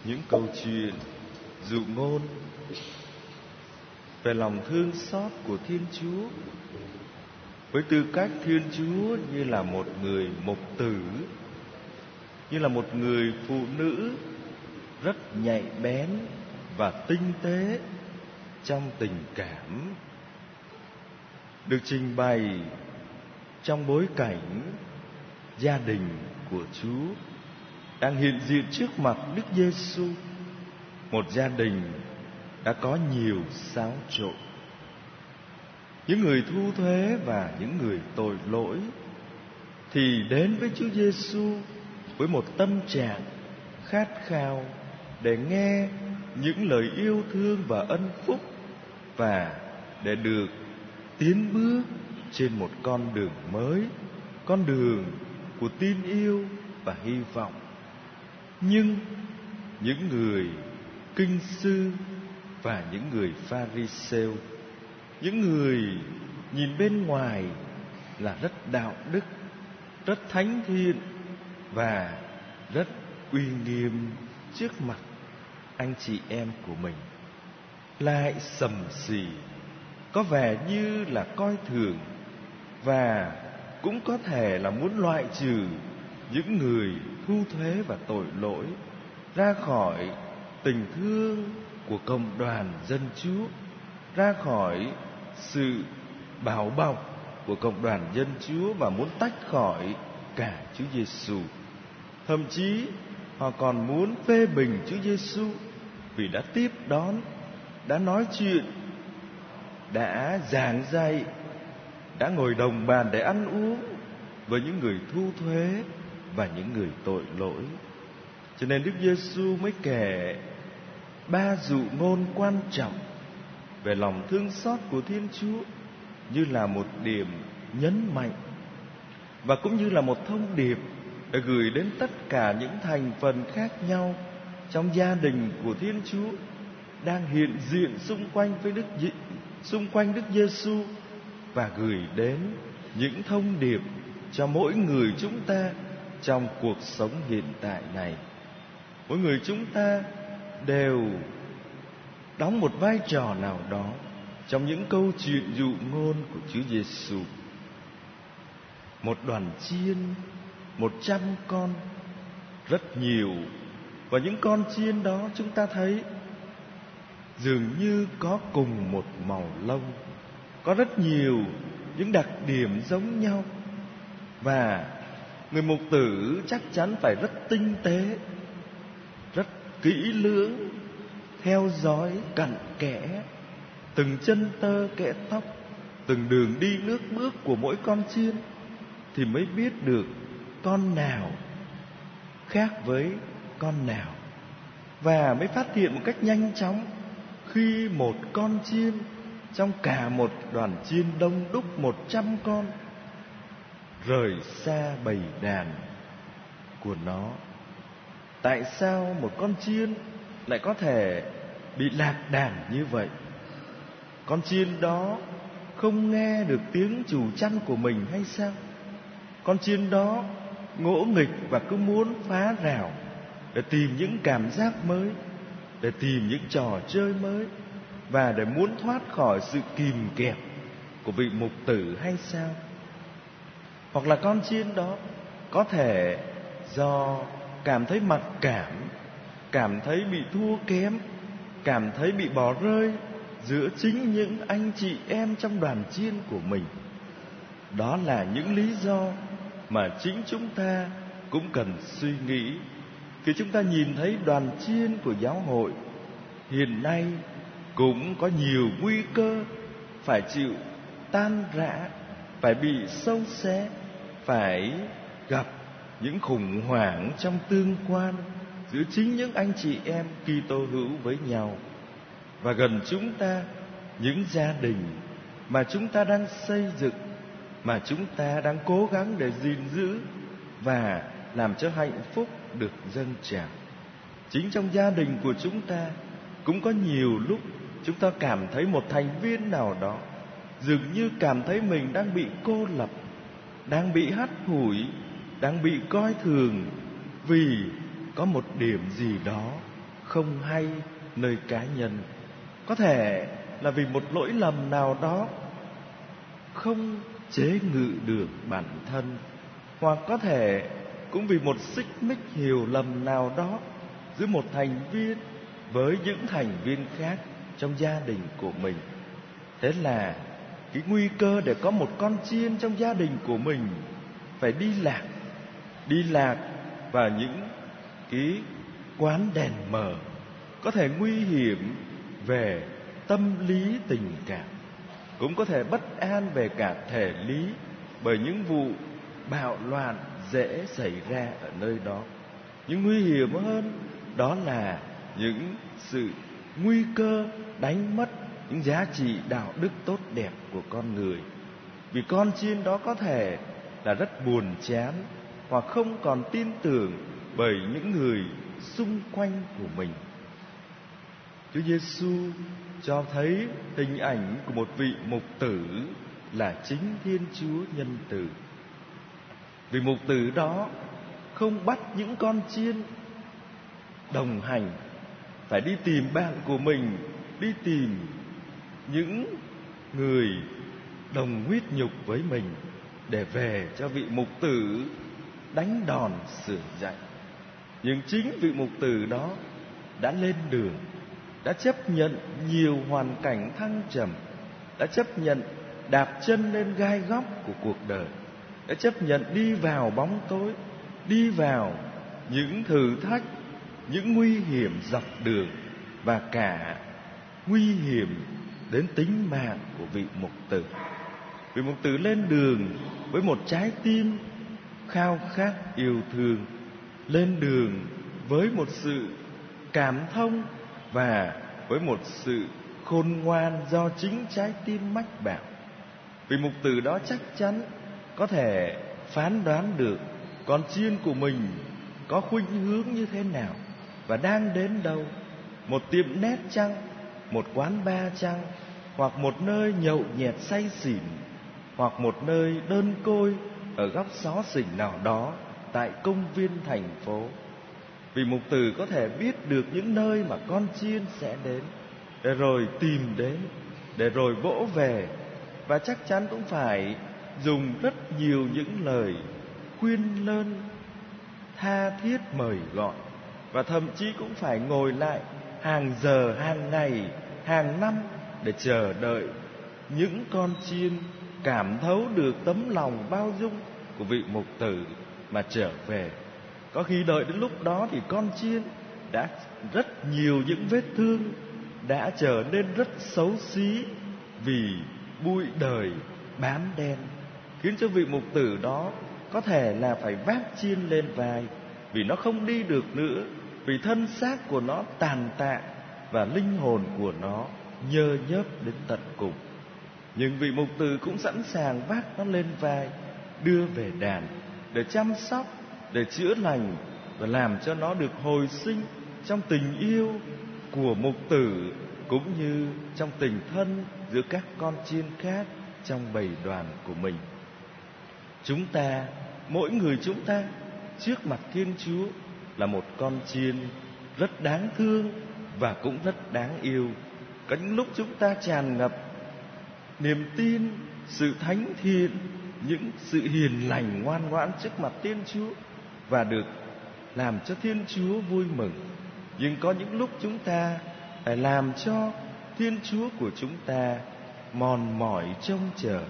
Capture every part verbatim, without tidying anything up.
những câu chuyện dụ ngôn về lòng thương xót của Thiên Chúa, với tư cách Thiên Chúa như là một người mục tử, như là một người phụ nữ rất nhạy bén và tinh tế trong tình cảm, được trình bày trong bối cảnh gia đình của Chúa đang hiện diện trước mặt Đức Giêsu, một gia đình đã có nhiều xáo trộn. Những người thu thuế và những người tội lỗi thì đến với Chúa Giêsu với một tâm trạng khát khao để nghe những lời yêu thương và ân phúc, và để được tiến bước trên một con đường mới, con đường của tin yêu và hy vọng. Nhưng những người kinh sư và những người Pha-ri-sêu, những người nhìn bên ngoài là rất đạo đức, rất thánh thiện và rất uy nghiêm trước mặt anh chị em của mình, lại sầm xì, có vẻ như là coi thường và cũng có thể là muốn loại trừ những người thu thuế và tội lỗi ra khỏi tình thương của cộng đoàn dân Chúa, ra khỏi sự bảo bọc của cộng đoàn dân Chúa, và muốn tách khỏi cả Chúa Giêsu. Thậm chí họ còn muốn phê bình Chúa Giêsu vì đã tiếp đón, đã nói chuyện, đã giảng dạy, đã ngồi đồng bàn để ăn uống với những người thu thuế và những người tội lỗi. Cho nên Đức Giêsu mới kể ba dụ ngôn quan trọng về lòng thương xót của Thiên Chúa như là một điểm nhấn mạnh, và cũng như là một thông điệp để gửi đến tất cả những thành phần khác nhau trong gia đình của Thiên Chúa đang hiện diện xung quanh với Đức xung quanh Đức Giêsu, và gửi đến những thông điệp cho mỗi người chúng ta trong cuộc sống hiện tại này. Mỗi người chúng ta đều đóng một vai trò nào đó trong những câu chuyện dụ ngôn của Chúa Giêsu. Một đoàn chiên, một trăm con, rất nhiều, và những con chiên đó chúng ta thấy dường như có cùng một màu lông, có rất nhiều những đặc điểm giống nhau, và người mục tử chắc chắn phải rất tinh tế, rất kỹ lưỡng, theo dõi cặn kẽ từng chân tơ kẽ tóc, từng đường đi nước bước của mỗi con chiên, thì mới biết được con nào khác với con nào, và mới phát hiện một cách nhanh chóng khi một con chiên trong cả một đoàn chiên đông đúc một trăm con rời xa bầy đàn của nó. Tại sao một con chiên lại có thể bị lạc đàn như vậy? Con chiên đó không nghe được tiếng chủ chăn của mình hay sao? Con chiên đó ngỗ nghịch và cứ muốn phá rào để tìm những cảm giác mới, để tìm những trò chơi mới, và để muốn thoát khỏi sự kìm kẹp của vị mục tử hay sao? Hoặc là con chiên đó có thể do cảm thấy mặc cảm, cảm thấy bị thua kém, cảm thấy bị bỏ rơi giữa chính những anh chị em trong đoàn chiên của mình. Đó là những lý do mà chính chúng ta cũng cần suy nghĩ khi chúng ta nhìn thấy đoàn chiên của giáo hội hiện nay cũng có nhiều nguy cơ phải chịu tan rã, phải bị xâu xé, phải gặp những khủng hoảng trong tương quan giữa chính những anh chị em Kitô hữu với nhau. Và gần chúng ta, những gia đình mà chúng ta đang xây dựng, mà chúng ta đang cố gắng để gìn giữ và làm cho hạnh phúc được dâng trào. Chính trong gia đình của chúng ta cũng có nhiều lúc chúng ta cảm thấy một thành viên nào đó dường như cảm thấy mình đang bị cô lập, đang bị hắt hủi, đang bị coi thường, vì có một điểm gì đó không hay nơi cá nhân. Có thể là vì một lỗi lầm nào đó không chế ngự được bản thân, hoặc có thể cũng vì một xích mích hiểu lầm nào đó giữa một thành viên với những thành viên khác trong gia đình của mình. Thế là cái nguy cơ để có một con chiên trong gia đình của mình phải đi lạc, đi lạc vào những cái quán đèn mờ, có thể nguy hiểm về tâm lý tình cảm, cũng có thể bất an về cả thể lý, bởi những vụ bạo loạn dễ xảy ra ở nơi đó. Nhưng nguy hiểm hơn đó là những sự nguy cơ đánh mất những giá trị đạo đức tốt đẹp của con người. Vì con chiên đó có thể là rất buồn chán, hoặc không còn tin tưởng bởi những người xung quanh của mình. Chúa Giêsu cho thấy hình ảnh của một vị mục tử là chính Thiên Chúa nhân từ. Vì mục tử đó không bắt những con chiên đồng hành phải đi tìm bạn của mình, đi tìm những người đồng huyết nhục với mình để về cho vị mục tử đánh đòn sửa dạy. Nhưng chính vị mục tử đó đã lên đường, đã chấp nhận nhiều hoàn cảnh thăng trầm, đã chấp nhận đạp chân lên gai góc của cuộc đời, đã chấp nhận đi vào bóng tối, đi vào những thử thách, những nguy hiểm dọc đường, và cả nguy hiểm đến tính mạng của vị mục tử. Vị mục tử lên đường với một trái tim khao khát yêu thương, lên đường với một sự cảm thông và với một sự khôn ngoan do chính trái tim mách bảo. Vị mục tử đó chắc chắn có thể phán đoán được con chiên của mình có khuynh hướng như thế nào và đang đến đâu. Một tiệm nét chăng, một quán bar chăng, hoặc một nơi nhậu nhẹt say xỉn, hoặc một nơi đơn côi ở góc xó xỉnh nào đó tại công viên thành phố. Vì mục tử có thể biết được những nơi mà con chiên sẽ đến, để rồi tìm đến, để rồi vỗ về, và chắc chắn cũng phải dùng rất nhiều những lời khuyên lơn, tha thiết mời gọi, và thậm chí cũng phải ngồi lại hàng giờ, hàng ngày, hàng năm để chờ đợi những con chiên cảm thấu được tấm lòng bao dung của vị mục tử mà trở về. Có khi đợi đến lúc đó thì con chiên đã rất nhiều những vết thương, đã trở nên rất xấu xí vì bụi đời bám đen, khiến cho vị mục tử đó có thể là phải vác chiên lên vai, vì nó không đi được nữa, vì thân xác của nó tàn tạ và linh hồn của nó nhơ nhớp đến tận cùng. Nhưng vị mục tử cũng sẵn sàng vác nó lên vai, đưa về đàn để chăm sóc, để chữa lành và làm cho nó được hồi sinh trong tình yêu của mục tử, cũng như trong tình thân giữa các con chiên khác trong bầy đoàn của mình. Chúng ta, mỗi người chúng ta trước mặt Thiên Chúa là một con chiên rất đáng thương và cũng rất đáng yêu. Có những lúc chúng ta tràn ngập niềm tin, sự thánh thiện, những sự hiền lành ngoan ngoãn trước mặt Thiên Chúa và được làm cho Thiên Chúa vui mừng. Nhưng có những lúc chúng ta phải làm cho Thiên Chúa của chúng ta mòn mỏi trông chờ,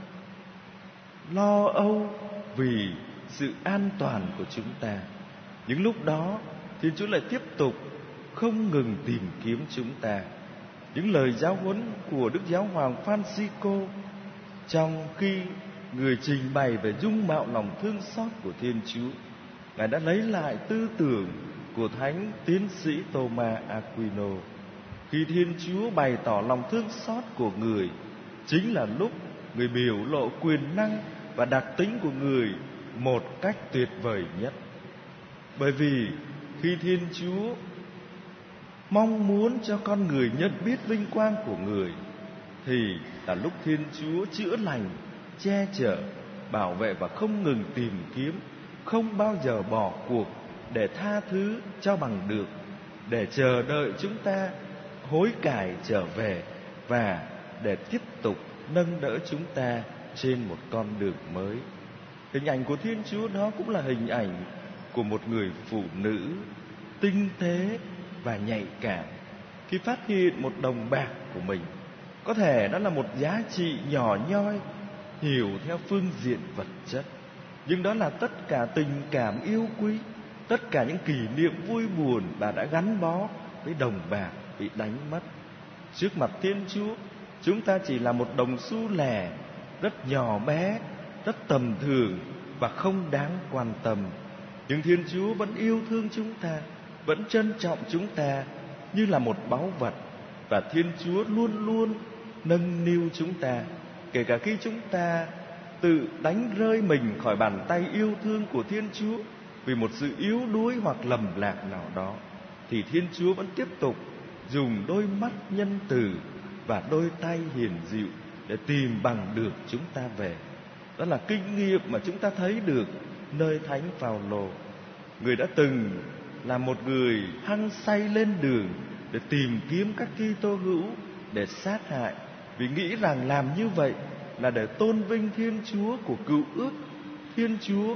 lo âu vì sự an toàn của chúng ta. Những lúc đó Thiên Chúa lại tiếp tục không ngừng tìm kiếm chúng ta. Những lời giáo huấn của Đức Giáo hoàng Francisco trong khi người trình bày về dung mạo lòng thương xót của Thiên Chúa, Ngài đã lấy lại tư tưởng của Thánh Tiến sĩ Thomas Aquino. Khi Thiên Chúa bày tỏ lòng thương xót của người, chính là lúc người biểu lộ quyền năng và đặc tính của người một cách tuyệt vời nhất. Bởi vì khi Thiên Chúa mong muốn cho con người nhận biết vinh quang của người, thì là lúc Thiên Chúa chữa lành, che chở, bảo vệ và không ngừng tìm kiếm, không bao giờ bỏ cuộc để tha thứ cho bằng được để chờ đợi chúng ta hối cải trở về và để tiếp tục nâng đỡ chúng ta trên một con đường mới. Hình ảnh của Thiên Chúa đó cũng là hình ảnh của một người phụ nữ tinh tế và nhạy cảm khi phát hiện một đồng bạc của mình. Có thể đó là một giá trị nhỏ nhoi, hiểu theo phương diện vật chất, nhưng đó là tất cả tình cảm yêu quý, tất cả những kỷ niệm vui buồn bà đã gắn bó với đồng bạc bị đánh mất. Trước mặt Thiên Chúa, chúng ta chỉ là một đồng xu lẻ, rất nhỏ bé, rất tầm thường và không đáng quan tâm. Nhưng Thiên Chúa vẫn yêu thương chúng ta, vẫn trân trọng chúng ta như là một báu vật. Và Thiên Chúa luôn luôn nâng niu chúng ta, kể cả khi chúng ta tự đánh rơi mình khỏi bàn tay yêu thương của Thiên Chúa vì một sự yếu đuối hoặc lầm lạc nào đó, thì Thiên Chúa vẫn tiếp tục dùng đôi mắt nhân từ và đôi tay hiền dịu để tìm bằng được chúng ta về. Đó là kinh nghiệm mà chúng ta thấy được nơi Thánh Phao-lô. Người đã từng là một người hăng say lên đường để tìm kiếm các Kitô hữu để sát hại, vì nghĩ rằng làm như vậy là để tôn vinh Thiên Chúa của Cựu Ước, Thiên Chúa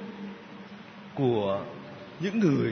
của những người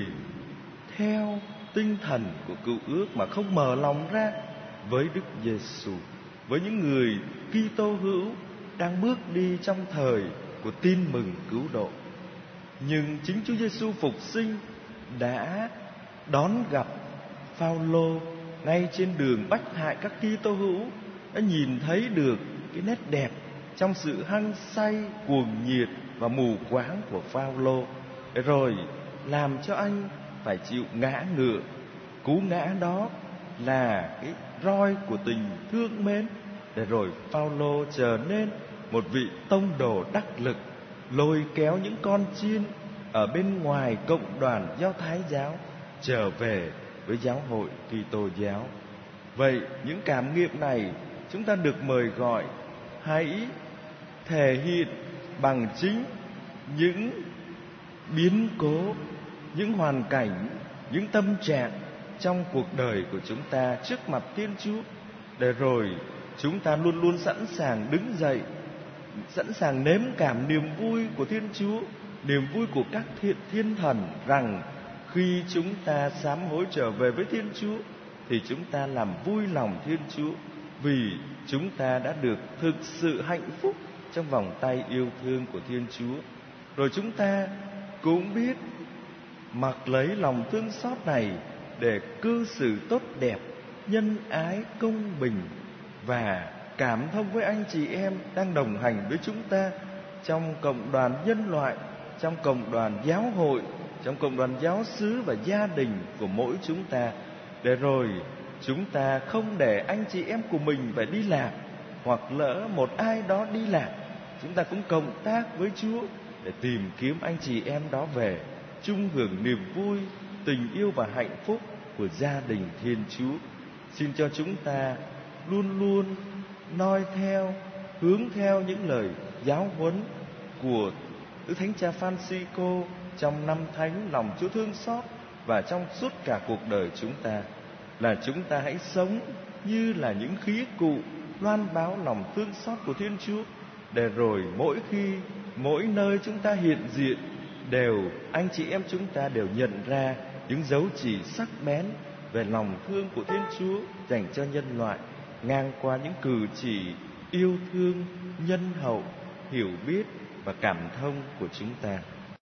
theo tinh thần của Cựu Ước mà không mở lòng ra với Đức Giêsu, với những người Kitô hữu đang bước đi trong thời của tin mừng cứu độ. Nhưng chính Chúa Giêsu phục sinh đã đón gặp Phao-lô ngay trên đường bách hại các Kitô hữu, đã nhìn thấy được cái nét đẹp trong sự hăng say, cuồng nhiệt và mù quáng của Phao-lô, để rồi làm cho anh phải chịu ngã ngựa. Cú ngã đó là cái roi của tình thương mến, để rồi Phao-lô trở nên một vị tông đồ đắc lực, lôi kéo những con chiên ở bên ngoài cộng đoàn Do Thái giáo trở về với giáo hội Kitô giáo. Vậy những cảm nghiệm này chúng ta được mời gọi hãy thể hiện bằng chính những biến cố, những hoàn cảnh, những tâm trạng trong cuộc đời của chúng ta trước mặt Thiên Chúa, để rồi chúng ta luôn luôn sẵn sàng đứng dậy, sẵn sàng nếm cảm niềm vui của Thiên Chúa, niềm vui của các thiện thiên thần, rằng khi chúng ta sám hối trở về với Thiên Chúa thì chúng ta làm vui lòng Thiên Chúa, vì chúng ta đã được thực sự hạnh phúc trong vòng tay yêu thương của Thiên Chúa. Rồi chúng ta cũng biết mặc lấy lòng thương xót này để cư xử tốt đẹp, nhân ái, công bình và cảm thông với anh chị em đang đồng hành với chúng ta trong cộng đoàn nhân loại, trong cộng đoàn giáo hội, trong cộng đoàn giáo xứ và gia đình của mỗi chúng ta, để rồi chúng ta không để anh chị em của mình phải đi lạc, hoặc lỡ một ai đó đi lạc, chúng ta cũng cộng tác với Chúa để tìm kiếm anh chị em đó về, chung hưởng niềm vui, tình yêu và hạnh phúc của gia đình Thiên Chúa. Xin cho chúng ta luôn luôn noi theo, hướng theo những lời giáo huấn của Đức Thánh Cha Francisco trong năm thánh lòng Chúa thương xót, và trong suốt cả cuộc đời chúng ta, là chúng ta hãy sống như là những khí cụ loan báo lòng thương xót của Thiên Chúa, để rồi mỗi khi, mỗi nơi chúng ta hiện diện, đều anh chị em chúng ta đều nhận ra những dấu chỉ sắc bén về lòng thương của Thiên Chúa dành cho nhân loại, ngang qua những cử chỉ yêu thương, nhân hậu, hiểu biết và cảm thông của chúng ta.